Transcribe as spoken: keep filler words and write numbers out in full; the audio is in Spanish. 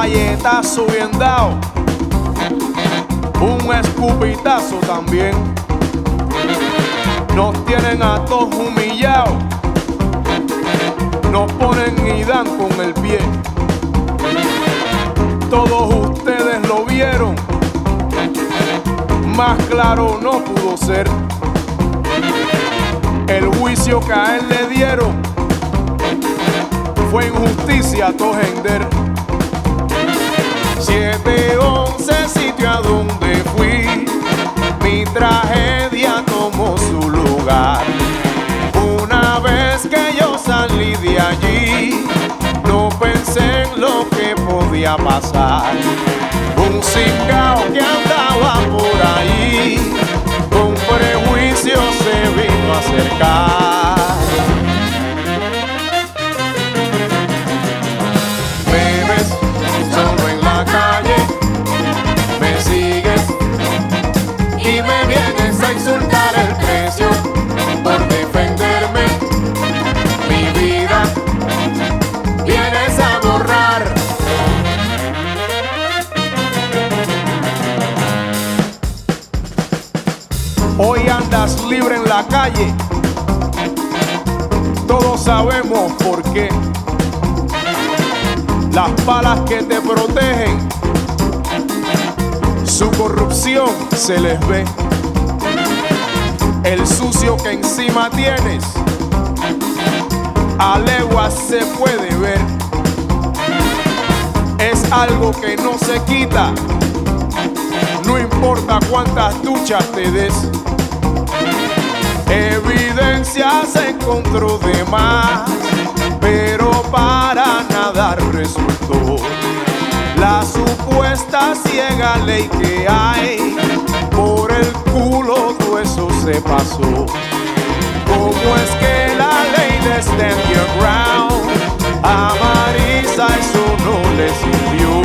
galletazo bien dado, un escupitazo también. Nos tienen a todos humillados, nos ponen y dan con el pie. Todos ustedes lo vieron, más claro no pudo ser. El juicio que a él le dieron fue injusticia a todo gender. siete once, sitio a donde fui, mi tragedia tomó su lugar. Una vez que yo salí de allí, no pensé en lo que podía pasar. Un cingao que andaba por ahí, con prejuicio se vino a acercar. Me ves solo en la calle, me sigues y me vienes a insultar el precio por defenderme. Mi vida vienes a borrar. Hoy andas libre en la calle, todos sabemos por qué. Las balas que te protegen, su corrupción se les ve. El sucio que encima tienes, a leguas se puede ver. Es algo que no se quita, no importa cuántas duchas te des. Evidencia se encontró de más, pero para nada resultó. La supuesta ciega ley que hay, por el culo todo eso se pasó. ¿Cómo es que la ley de stand your ground a Marisa eso no le sirvió?